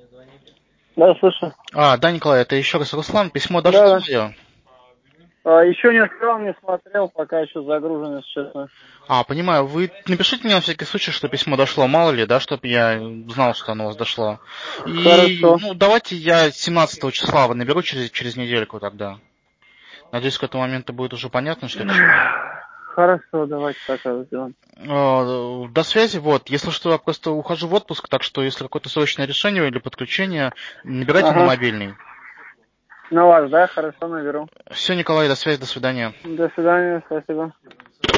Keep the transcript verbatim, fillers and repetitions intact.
Да, слышу. А, да, Николай, это еще раз Руслан. Письмо дошло Да, мое? да. А, еще не открыл, не смотрел, пока еще загружен, если честно. А, понимаю. Вы напишите мне на всякий случай, что письмо дошло, мало ли, да, чтобы я знал, что оно у вас дошло. И, Хорошо. ну, давайте я семнадцатого числа наберу через, через недельку тогда. Надеюсь, к этому моменту будет уже понятно, что к чему. Хорошо, давайте так сделаем. Э, До связи, вот. Если что, я просто ухожу в отпуск, так что если какое-то срочное решение или подключение, набирайте на Ага. мобильный. На вас, да? Хорошо, наберу. Все, Николай, до связи, до свидания. До свидания, спасибо.